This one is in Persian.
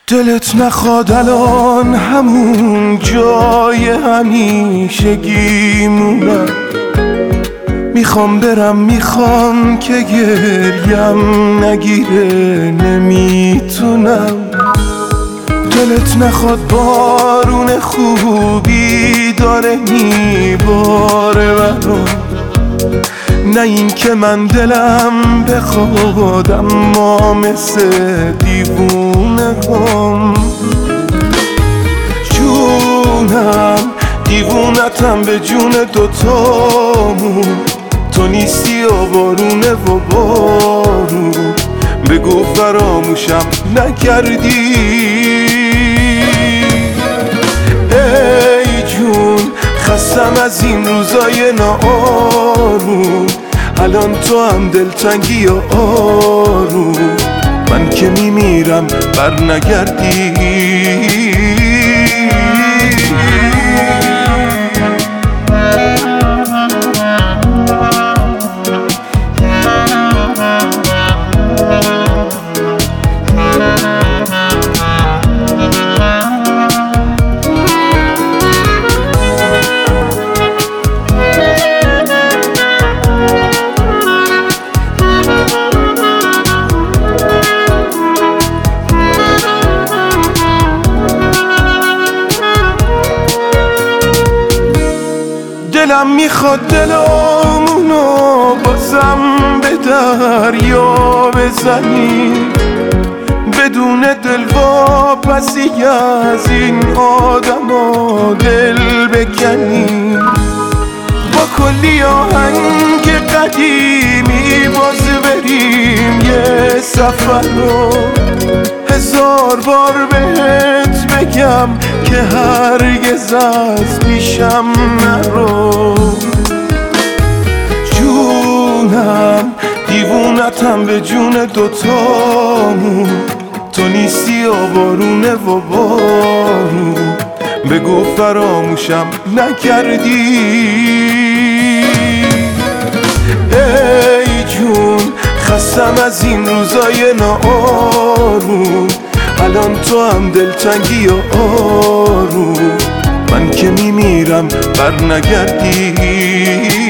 دلت نخواد الان همون جای همیشگی مونم. میخوام که گریم نگیره نمیتونم. دلت نخواد بارون خوبی داره میباره برام، نه این که من دلم بخواد اما مثل دیوونه هم. جونم دیوونتم به جون دوتامون، تو نیستی و بارونه و بارون. بگو فراموشم نکردی ای جون، خستم از این روزای ناآروم. الان تو هم دلتنگی و آروم، من که میمیرم بر نگردی. دلم میخواد دلمونو بازم به دریا بزنی، بدون دلواپسی از این آدما دل بکنی. با کلی آهنگ قدیمی باز بریم یه سفر رو، 1000 بار بهت بگم که هرگز از پیشم نرو. جونم دیوونتم به جون دوتامون، تو نیستی و بارونه و بارون. بگو فراموشم نکردی ای جون، خستم از این روزای ناآروم. الان تو هم دلتنگی و آروم، من که میمیرم بر نگردی.